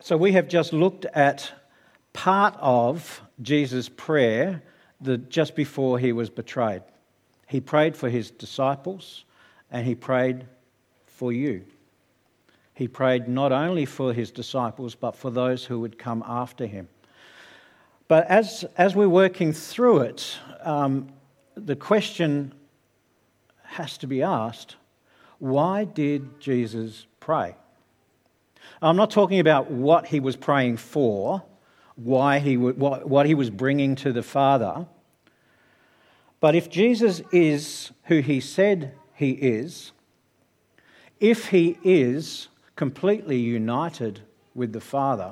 So we have just looked at part of Jesus' prayer just before he was betrayed. He prayed for his disciples and he prayed for you. He prayed not only for his disciples but for those who would come after him. But as we're working through it, the question has to be asked, why did Jesus pray? I'm not talking about what he was praying for, what he was bringing to the Father. But if Jesus is who he said he is, if he is completely united with the Father,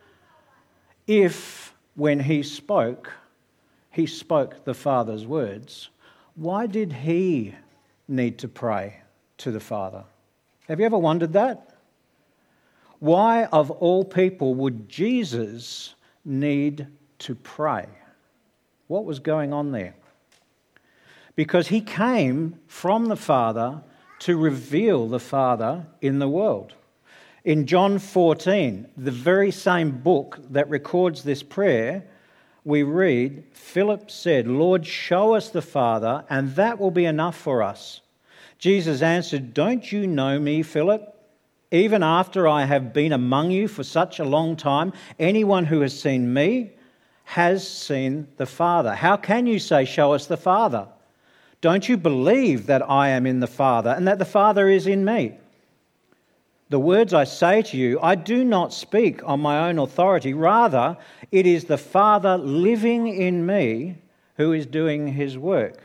if when he spoke the Father's words, why did he need to pray to the Father? Have you ever wondered that? Why, of all people, would Jesus need to pray? What was going on there? Because he came from the Father to reveal the Father in the world. In John 14, the very same book that records this prayer, we read, Philip said, "Lord, show us the Father, and that will be enough for us." Jesus answered, "Don't you know me, Philip? Even after I have been among you for such a long time, anyone who has seen me has seen the Father. How can you say, 'Show us the Father'? Don't you believe that I am in the Father and that the Father is in me? The words I say to you, I do not speak on my own authority. Rather, it is the Father living in me who is doing his work."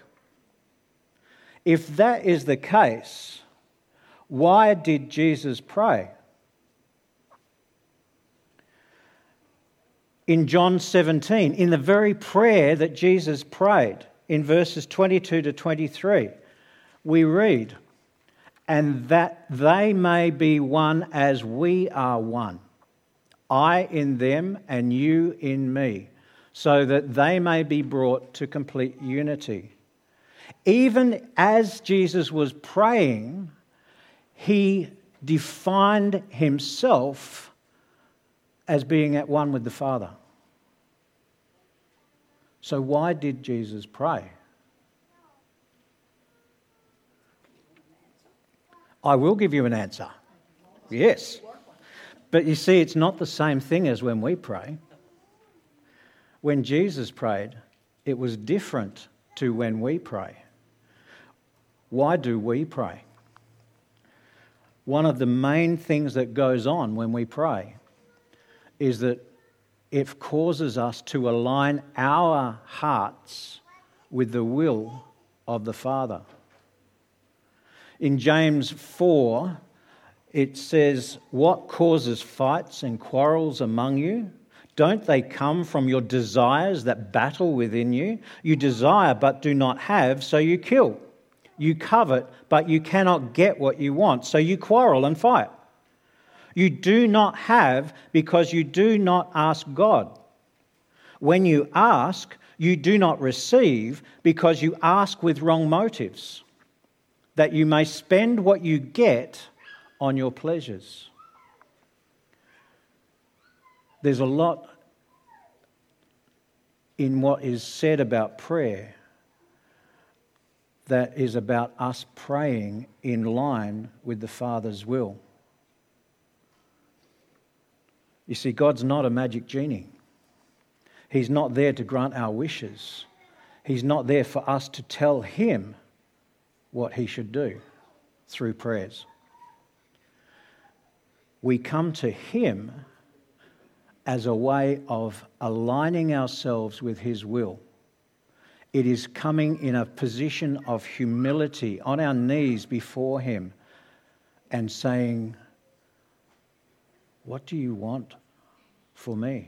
If that is the case, why did Jesus pray? In John 17, in the very prayer that Jesus prayed, in verses 22 to 23, we read, "And that they may be one as we are one, I in them and you in me, so that they may be brought to complete unity." Even as Jesus was praying, he defined himself as being at one with the Father. So why did Jesus pray? I will give you an answer. Yes. But you see, it's not the same thing as when we pray. When Jesus prayed, it was different to when we pray. Why do we pray? One of the main things that goes on when we pray is that it causes us to align our hearts with the will of the Father. In James 4, it says, "What causes fights and quarrels among you? Don't they come from your desires that battle within you? You desire but do not have, so you kill. You covet, but you cannot get what you want, so you quarrel and fight. You do not have because you do not ask God. When you ask, you do not receive because you ask with wrong motives, that you may spend what you get on your pleasures." There's a lot in what is said about prayer that is about us praying in line with the Father's will. You see, God's not a magic genie. He's not there to grant our wishes. He's not there for us to tell him what he should do through prayers. We come to him as a way of aligning ourselves with his will. It is coming in a position of humility on our knees before him and saying, "What do you want for me?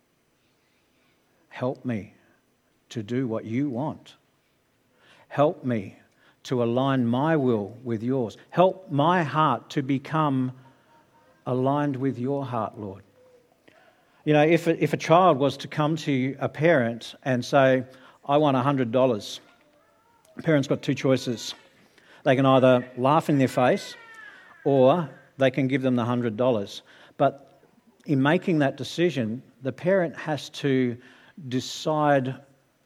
Help me to do what you want. Help me to align my will with yours. Help my heart to become aligned with your heart, Lord." You know, if a child was to come to a parent and say, "I want $100. The parent's got two choices. They can either laugh in their face or they can give them the $100. But in making that decision, the parent has to decide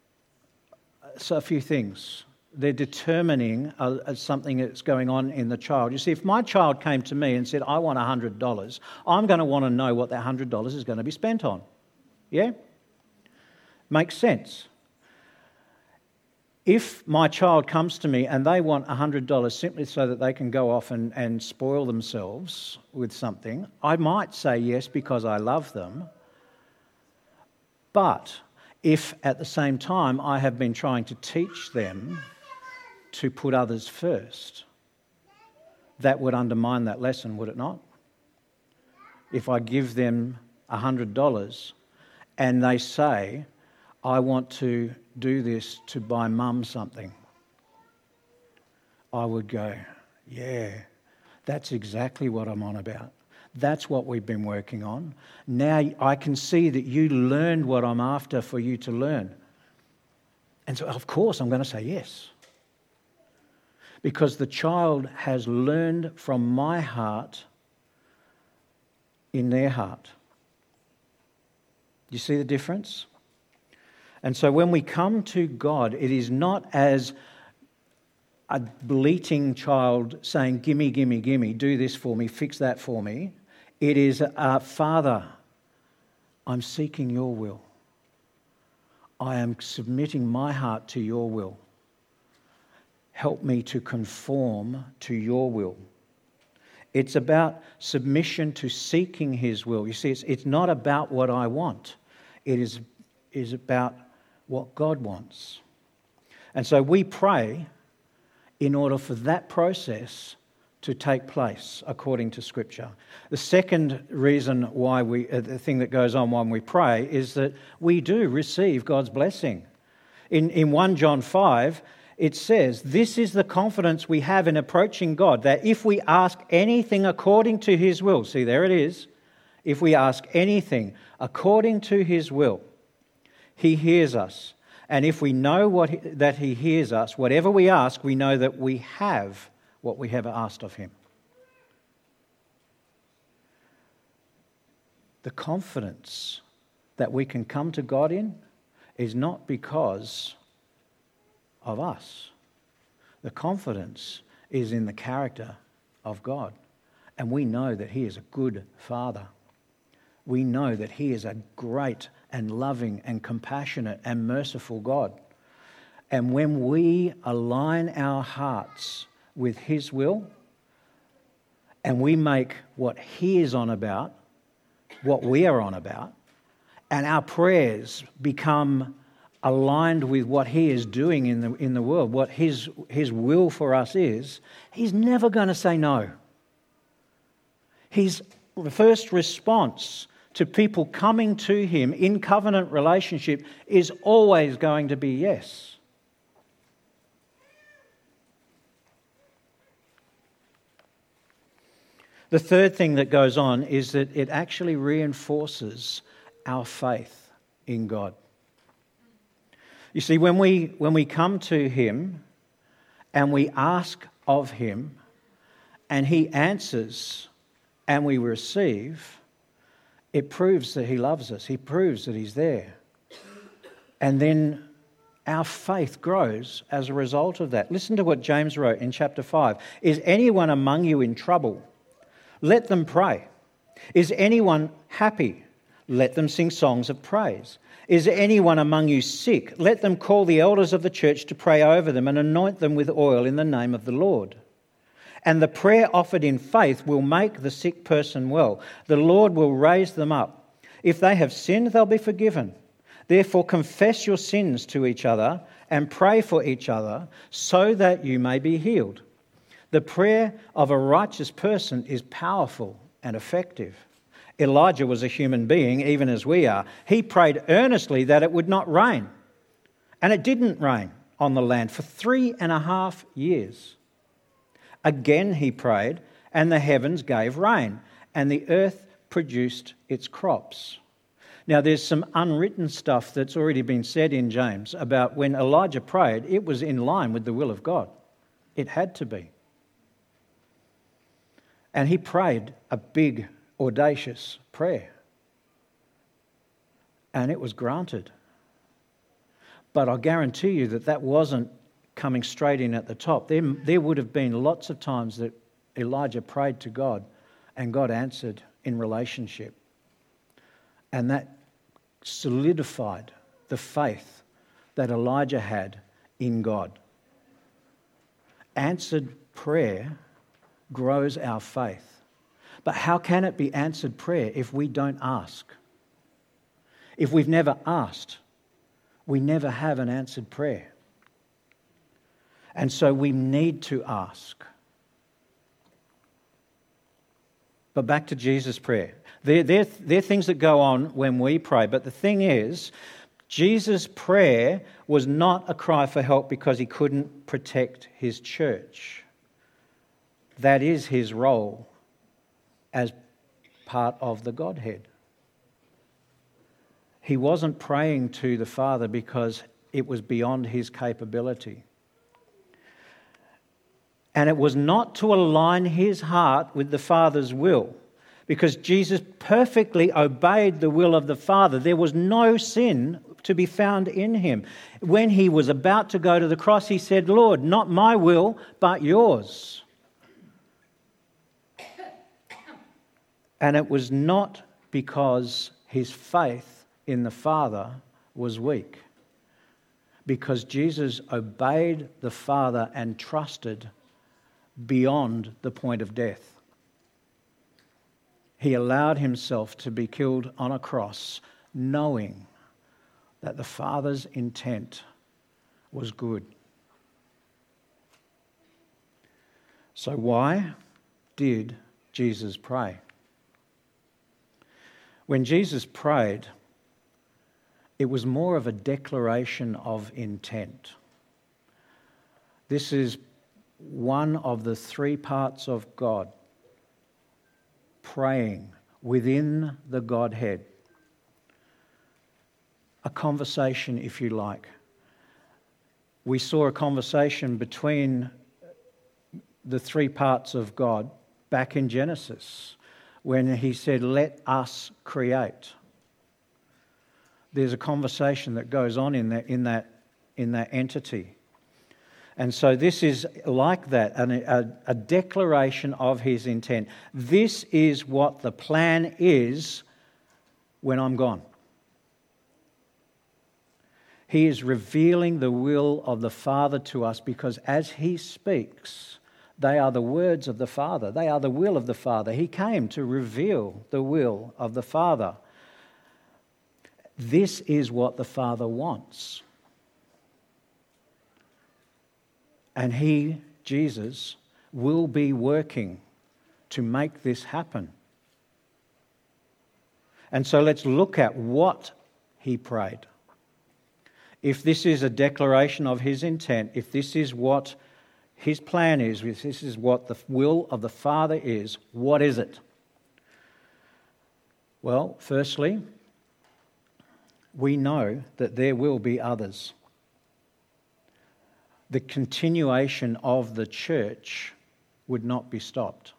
a few things. They're determining something that's going on in the child. You see, if my child came to me and said, I want $100, I'm going to want to know what that $100 is going to be spent on. Yeah? Makes sense. If my child comes to me and they want $100 simply so that they can go off and spoil themselves with something, I might say yes because I love them. But if at the same time I have been trying to teach them to put others first, that would undermine that lesson, would it not? If I give them $100 and they say, I want to do this to buy mum something, I would go, yeah, that's exactly what I'm on about. That's what we've been working on. Now I can see that you learned what I'm after for you to learn. And so, of course, I'm going to say yes. Because the child has learned from my heart in their heart. Do you see the difference? And so when we come to God, it is not as a bleating child saying, gimme, gimme, gimme, do this for me, fix that for me. It is, Father, I'm seeking your will. I am submitting my heart to your will. Help me to conform to your will. It's about submission to seeking his will. You see, it's not about what I want. It is about what God wants. And so we pray in order for that process to take place according to Scripture. The second reason why the thing that goes on when we pray is that we do receive God's blessing. In 1 John 5, it says, this is the confidence we have in approaching God, that if we ask anything according to his will, see, there it is, if we ask anything according to his will, he hears us. And if we know that he hears us, whatever we ask, we know that we have what we have asked of him. The confidence that we can come to God in is not because of us. The confidence is in the character of God. And we know that he is a good Father. We know that he is a great and loving and compassionate and merciful God. And when we align our hearts with his will and we make what he is on about what we are on about, and our prayers become aligned with what he is doing in the world, what his will for us is, he's never going to say no. His first response to people coming to him in covenant relationship is always going to be yes. The third thing that goes on is that it actually reinforces our faith in God. You see, when we come to him and we ask of him and he answers and we receive, it proves that he loves us. He proves that he's there. And then our faith grows as a result of that. Listen to what James wrote in chapter 5. Is anyone among you in trouble? Let them pray. Is anyone happy? Let them sing songs of praise. Is anyone among you sick? Let them call the elders of the church to pray over them and anoint them with oil in the name of the Lord. And the prayer offered in faith will make the sick person well. The Lord will raise them up. If they have sinned, they'll be forgiven. Therefore, confess your sins to each other and pray for each other so that you may be healed. The prayer of a righteous person is powerful and effective. Elijah was a human being, even as we are. He prayed earnestly that it would not rain. And it didn't rain on the land for 3.5 years. Again he prayed, and the heavens gave rain, and the earth produced its crops. Now there's some unwritten stuff that's already been said in James about when Elijah prayed, it was in line with the will of God. It had to be. And he prayed a big, audacious prayer. and it was granted. But I guarantee you that wasn't coming straight in at the top. There would have been lots of times that Elijah prayed to God and God answered in relationship. And that solidified the faith that Elijah had in God. Answered prayer grows our faith. But how can it be answered prayer if we don't ask? If we've never asked, we never have an answered prayer. And so we need to ask. But back to Jesus' prayer. There are things that go on when we pray, but the thing is, Jesus' prayer was not a cry for help because he couldn't protect his church. That is his role as part of the Godhead. He wasn't praying to the Father because it was beyond his capability. And it was not to align his heart with the Father's will, because Jesus perfectly obeyed the will of the Father. There was no sin to be found in him. When he was about to go to the cross, he said, "Lord, not my will, but yours." And it was not because his faith in the Father was weak, because Jesus obeyed the Father and trusted beyond the point of death. He allowed himself to be killed on a cross, knowing that the Father's intent was good. So why did Jesus pray? When Jesus prayed, it was more of a declaration of intent. This is one of the three parts of God praying within the Godhead. A conversation, if you like. We saw a conversation between the three parts of God back in Genesis when he said, "Let us create." There's a conversation that goes on in that entity. And so this is like that, a declaration of his intent. This is what the plan is when I'm gone. He is revealing the will of the Father to us, because as he speaks, they are the words of the Father. They are the will of the Father. He came to reveal the will of the Father. This is what the Father wants. And he, Jesus, will be working to make this happen. And so let's look at what he prayed. If this is a declaration of his intent, if this is what his plan is, if this is what the will of the Father is, what is it? Well, firstly, we know that there will be others. The continuation of the church would not be stopped.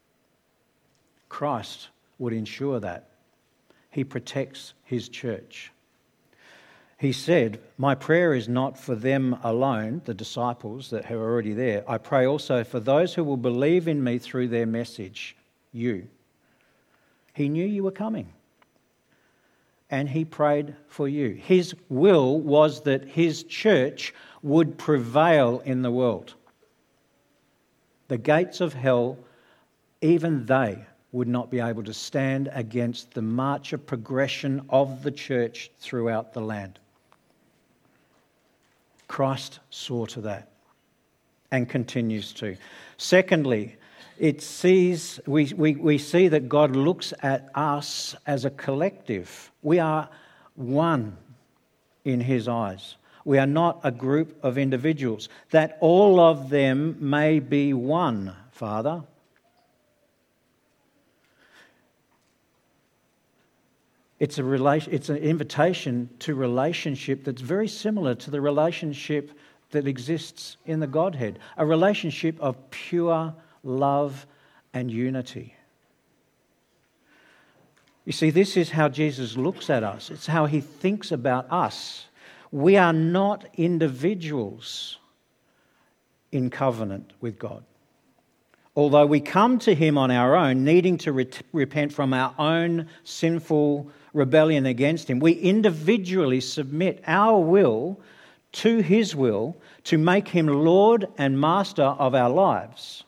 Christ would ensure that. He protects his church. He said, "My prayer is not for them alone," the disciples that are already there. "I pray also for those who will believe in me through their message, you." He knew you were coming. And he prayed for you. His will was that his church would prevail in the world. The gates of hell, even they would not be able to stand against the march of progression of the church throughout the land. Christ saw to that and continues to. Secondly, we see that God looks at us as a collective. We are one in his eyes. We are not a group of individuals. That all of them may be one, Father. It's an invitation to relationship that's very similar to the relationship that exists in the Godhead. A relationship of pure love and unity. You see, this is how Jesus looks at us. It's how he thinks about us. We are not individuals in covenant with God. Although we come to him on our own, needing to repent from our own sinful rebellion against him, we individually submit our will to his will to make him Lord and Master of our lives.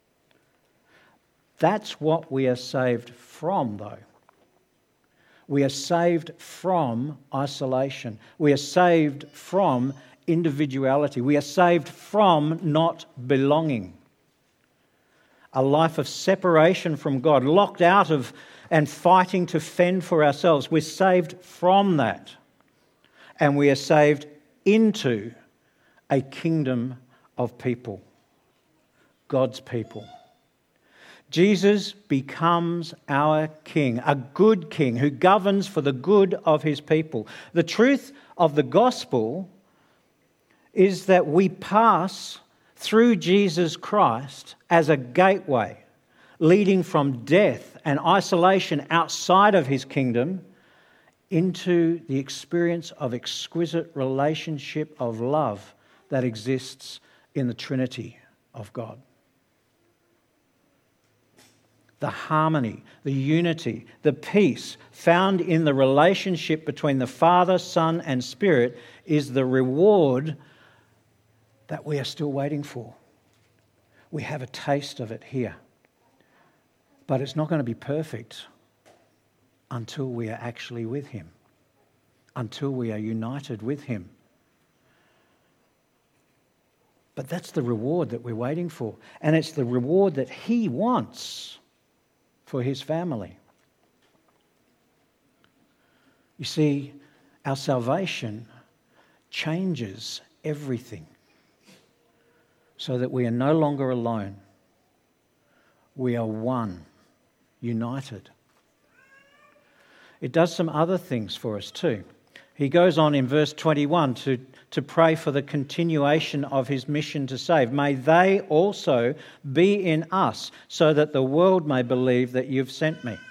That's what we are saved from, though. We are saved from isolation. We are saved from individuality. We are saved from not belonging. A life of separation from God, locked out of and fighting to fend for ourselves. We're saved from that. And we are saved into a kingdom of people, God's people. Jesus becomes our king, a good king who governs for the good of his people. The truth of the gospel is that we pass through Jesus Christ as a gateway leading from death and isolation outside of his kingdom into the experience of exquisite relationship of love that exists in the Trinity of God. The harmony, the unity, the peace found in the relationship between the Father, Son, and Spirit is the reward that we are still waiting for. We have a taste of it here. But it's not going to be perfect until we are actually with him, until we are united with him. But that's the reward that we're waiting for. And it's the reward that he wants for his family. You see, our salvation changes everything so that we are no longer alone. We are one, united. It does some other things for us too. He goes on in verse 21 to pray for the continuation of his mission to save. May they also be in us, so that the world may believe that you've sent me.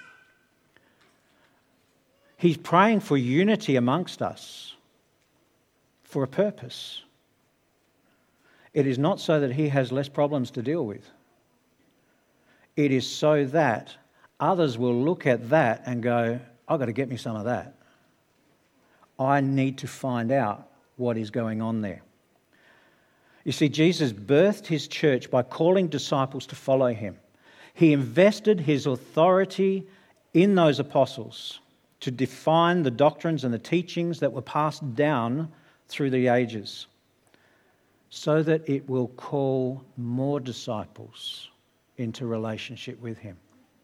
He's praying for unity amongst us for a purpose. It is not so that he has less problems to deal with. It is so that others will look at that and go, I've got to get me some of that. I need to find out what is going on there. You see, Jesus birthed his church by calling disciples to follow him. He invested his authority in those apostles to define the doctrines and the teachings that were passed down through the ages, so that it will call more disciples into relationship with him.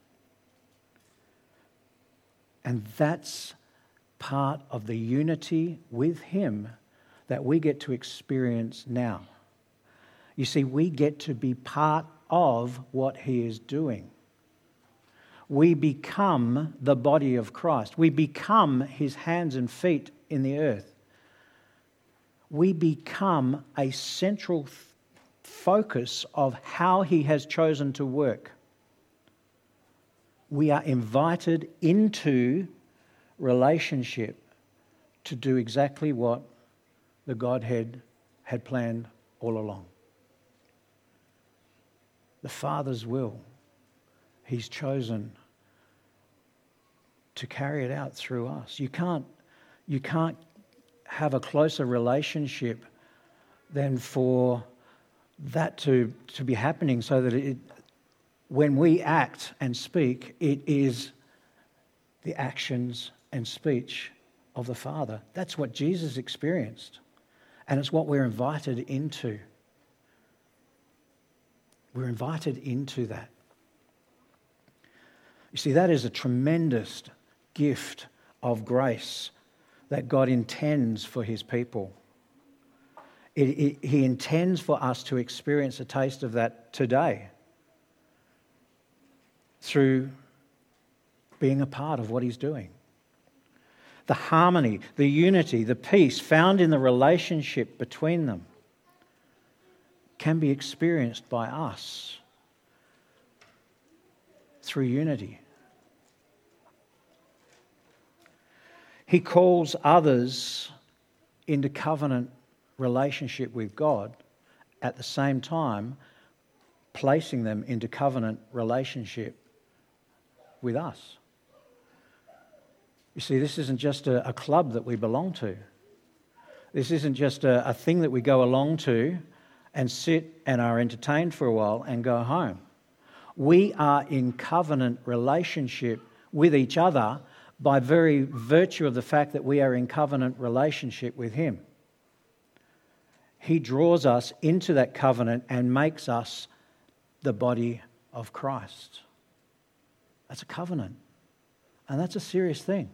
And that's part of the unity with him that we get to experience now. You see, we get to be part of what he is doing. We become the body of Christ. We become his hands and feet in the earth. We become a central focus of how he has chosen to work. We are invited into relationship to do exactly what the Godhead had planned all along. The Father's will. He's chosen to carry it out through us. You can't have a closer relationship than for that to be happening, so that when we act and speak, it is the actions and speech of the Father. That's what Jesus experienced. And it's what we're invited into. We're invited into that. You see, that is a tremendous gift of grace that God intends for his people. He intends for us to experience a taste of that today through being a part of what he's doing. The harmony, the unity, the peace found in the relationship between them can be experienced by us through unity. He calls others into covenant relationship with God, at the same time placing them into covenant relationship with us. You see, this isn't just a club that we belong to. This isn't just a thing that we go along to and sit and are entertained for a while and go home. We are in covenant relationship with each other by very virtue of the fact that we are in covenant relationship with Him. He draws us into that covenant and makes us the body of Christ. That's a covenant. And that's a serious thing.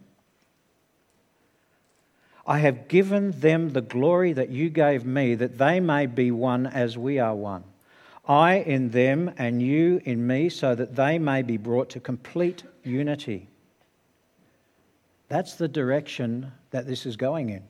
I have given them the glory that you gave me, that they may be one as we are one. I in them and you in me, so that they may be brought to complete unity. That's the direction that this is going in.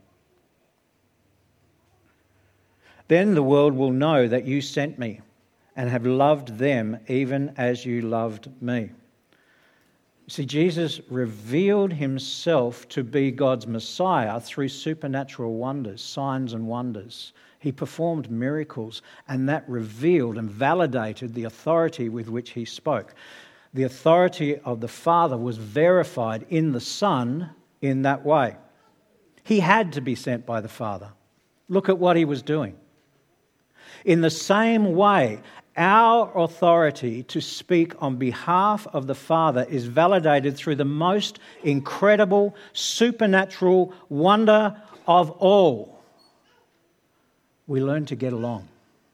Then the world will know that you sent me and have loved them even as you loved me. See, Jesus revealed himself to be God's Messiah through supernatural wonders, signs and wonders. He performed miracles, and that revealed and validated the authority with which he spoke. The authority of the Father was verified in the Son in that way. He had to be sent by the Father. Look at what he was doing. In the same way, our authority to speak on behalf of the Father is validated through the most incredible supernatural wonder of all. We learn to get along.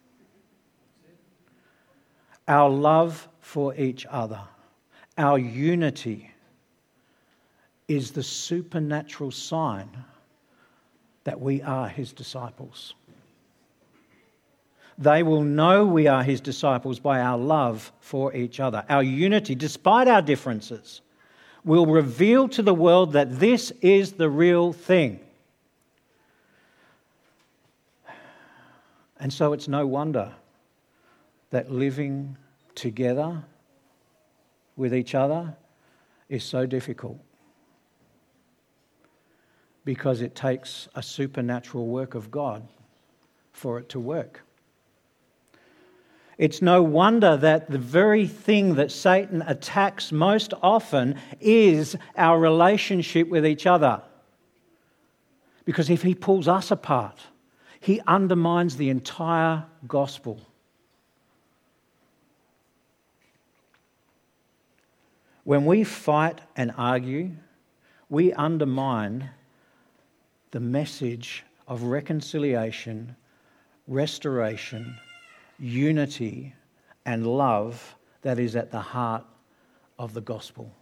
Our love for each other, our unity, is the supernatural sign that we are his disciples. They will know we are his disciples by our love for each other. Our unity, despite our differences, will reveal to the world that this is the real thing. And so it's no wonder that living together with each other is so difficult, because it takes a supernatural work of God for it to work. It's no wonder that the very thing that Satan attacks most often is our relationship with each other. Because if he pulls us apart, he undermines the entire gospel. When we fight and argue, we undermine the message of reconciliation, restoration, unity and love that is at the heart of the gospel.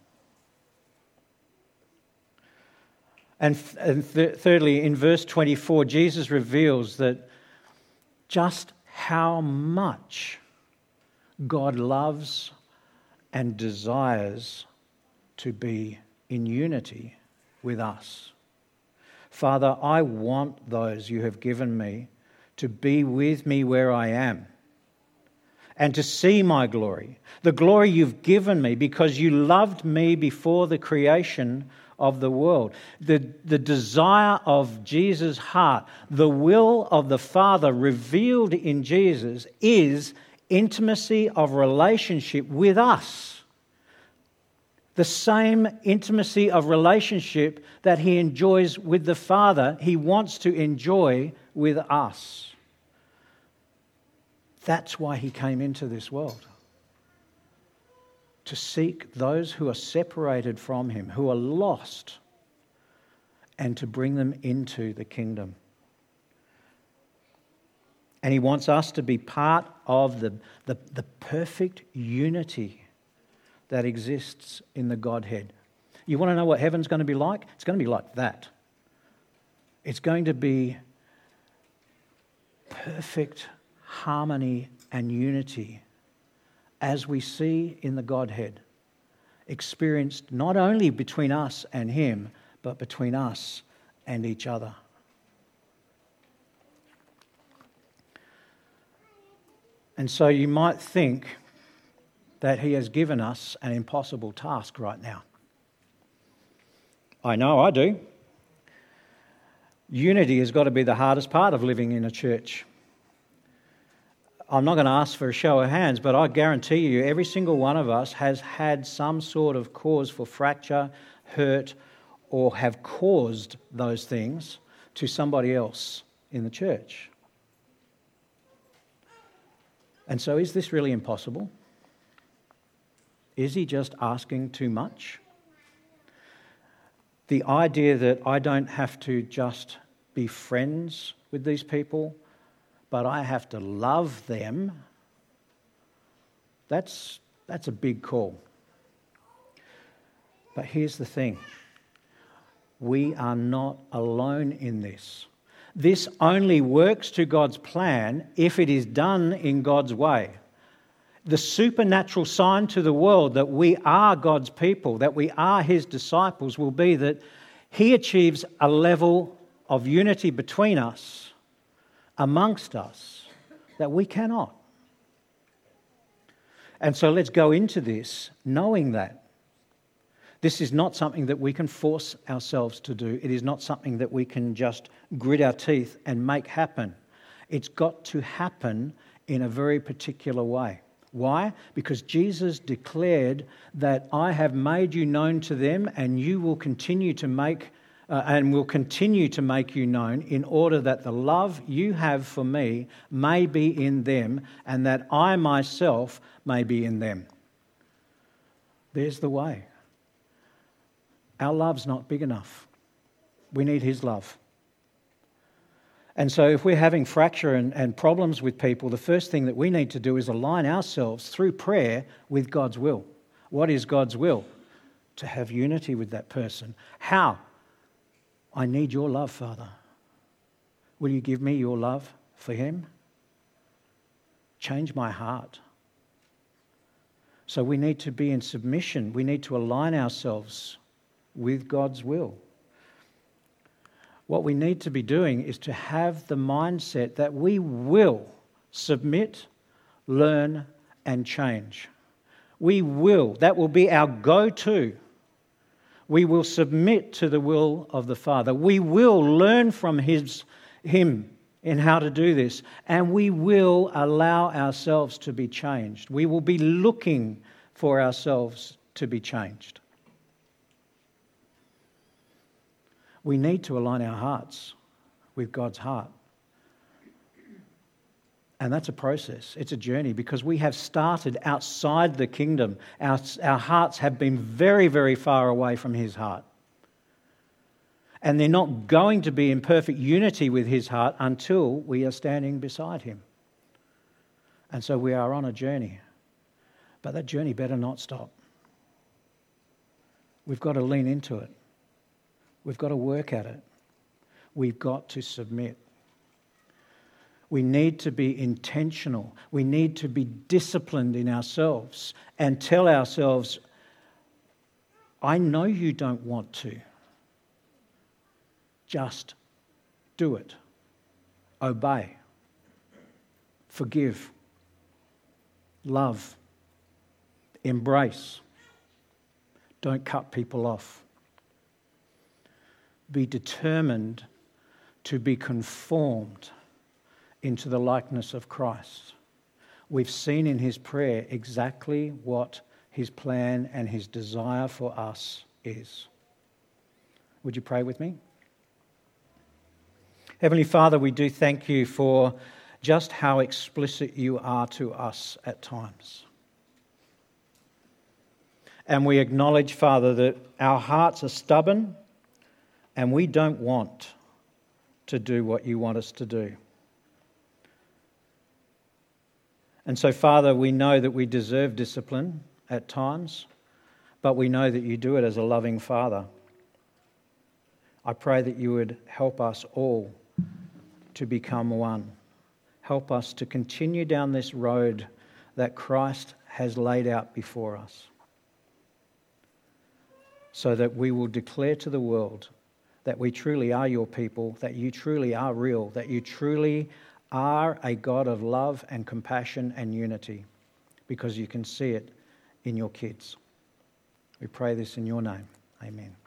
And thirdly, in verse 24, Jesus reveals that just how much God loves and desires to be in unity with us. Father, I want those you have given me to be with me where I am, and to see my glory, the glory you've given me because you loved me before the creation of the world. The desire of Jesus' heart, the will of the Father revealed in Jesus, is intimacy of relationship with us. The same intimacy of relationship that he enjoys with the Father, he wants to enjoy with us. That's why he came into this world. To seek those who are separated from him, who are lost, and to bring them into the kingdom. And he wants us to be part of the perfect unity that exists in the Godhead. You want to know what heaven's going to be like? It's going to be like that. It's going to be perfect harmony and unity as we see in the Godhead, experienced not only between us and him, but between us and each other. And so you might think that he has given us an impossible task right now. I know I do. Unity has got to be the hardest part of living in a church. I'm not going to ask for a show of hands, but I guarantee you every single one of us has had some sort of cause for fracture, hurt, or have caused those things to somebody else in the church. And so is this really impossible? Is he just asking too much? The idea that I don't have to just be friends with these people, but I have to love them, that's a big call. But here's the thing. We are not alone in this. This only works to God's plan if it is done in God's way. The supernatural sign to the world that we are God's people, that we are his disciples, will be that he achieves a level of unity between us, amongst us, that we cannot. And so let's go into this knowing that. This is not something that we can force ourselves to do. It is not something that we can just grit our teeth and make happen. It's got to happen in a very particular way. Why? Because Jesus declared that I have made you known to them, and you will continue to make you known, in order that the love you have for me may be in them, and that I myself may be in them. There's the way. Our love's not big enough. We need his love. And so if we're having fracture and problems with people, the first thing that we need to do is align ourselves through prayer with God's will. What is God's will? To have unity with that person. How? I need your love, Father. Will you give me your love for him? Change my heart. So we need to be in submission. We need to align ourselves with God's will. What we need to be doing is to have the mindset that we will submit, learn, and change. We will. That will be our go-to. We will submit to the will of the Father. We will learn from Him in how to do this, and we will allow ourselves to be changed. We will be looking for ourselves to be changed. We need to align our hearts with God's heart. And that's a process. It's a journey, because we have started outside the kingdom. Our hearts have been very, very far away from his heart. And they're not going to be in perfect unity with his heart until we are standing beside him. And so we are on a journey. But that journey better not stop. We've got to lean into it. We've got to work at it. We've got to submit. We need to be intentional. We need to be disciplined in ourselves and tell ourselves, I know you don't want to. Just do it. Obey. Forgive. Love. Embrace. Don't cut people off. Be determined to be conformed into the likeness of Christ. We've seen in his prayer exactly what his plan and his desire for us is. Would you pray with me? Heavenly Father, we do thank you for just how explicit you are to us at times. And we acknowledge, Father, that our hearts are stubborn and we don't want to do what you want us to do. And so, Father, we know that we deserve discipline at times, but we know that you do it as a loving Father. I pray that you would help us all to become one. Help us to continue down this road that Christ has laid out before us, so that we will declare to the world that we truly are your people, that you truly are real, that you truly are a God of love and compassion and unity, because you can see it in your kids. We pray this in your name. Amen.